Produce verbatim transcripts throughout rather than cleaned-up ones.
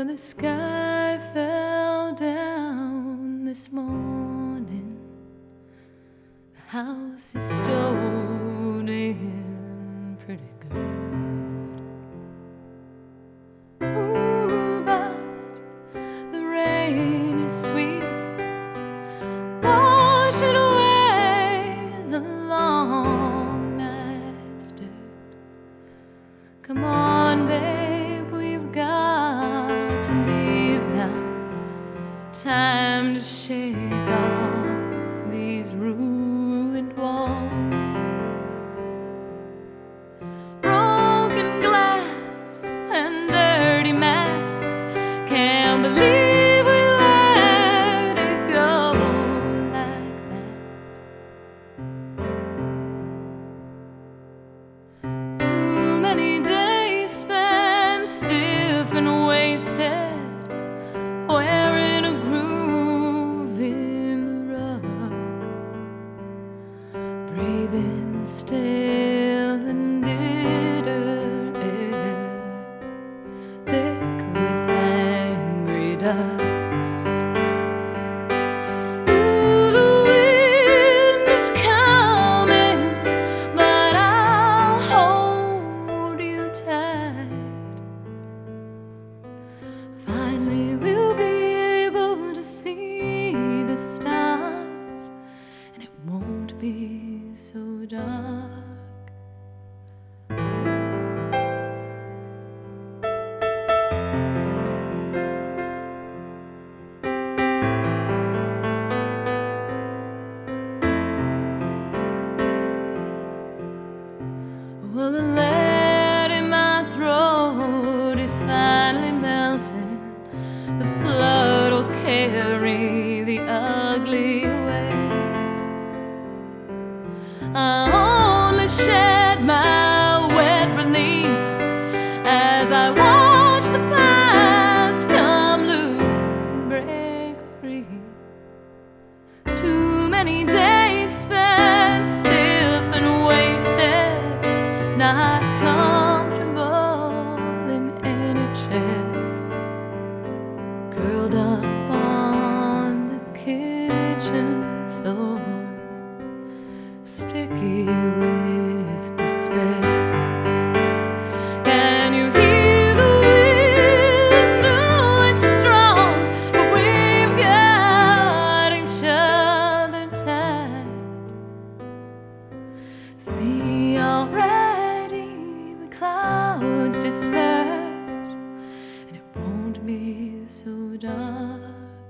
When the sky fell down this morning, the house is stowed in pretty good. Ooh, but the rain is sweet, washing away the long night's dirt. Come on, babe, we've got to leave now. Time to shake off these ruined walls. Broken glass and dirty mats, can't believe we let it go like that. Too many days spent stiff and wasted, wearing a groove in the rug, breathing stale and bitter air, thick with angry dust. Ooh, the wind is coming, but I'll hold you tight. Finally we'll be able to see the stars, and it won't be so dark. Well, the lead in my throat is finally melting. The flood will carry the ugly away. I only shed my wet relief as I watch the past come loose and break free. Too many days spent stiff and wasted, not comfortable in any chair, curled up on the kitchen floor, sticky with despair. Can you hear the wind? Oh, it's strong, but we've got each other tight. See, already the clouds disperse, and it won't be so dark.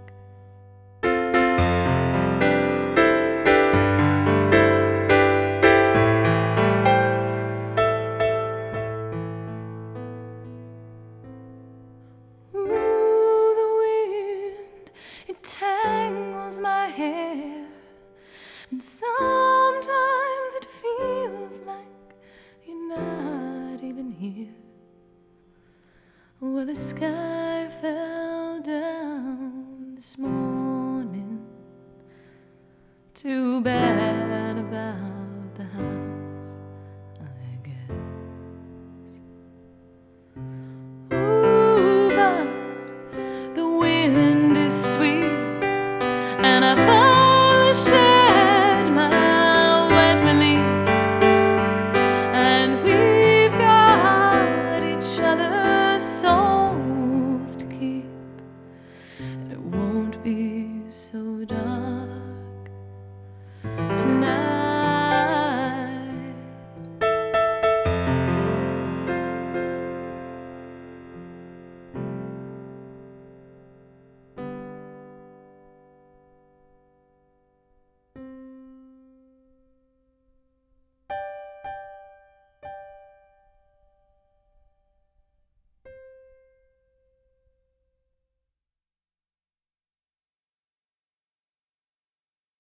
Ooh, the wind, it tangles my hair, and sometimes it feels like you're not even here. Well, the sky fell down this morning, too bad about the house, I guess. Ooh, but the wind is sweet, and I finally shared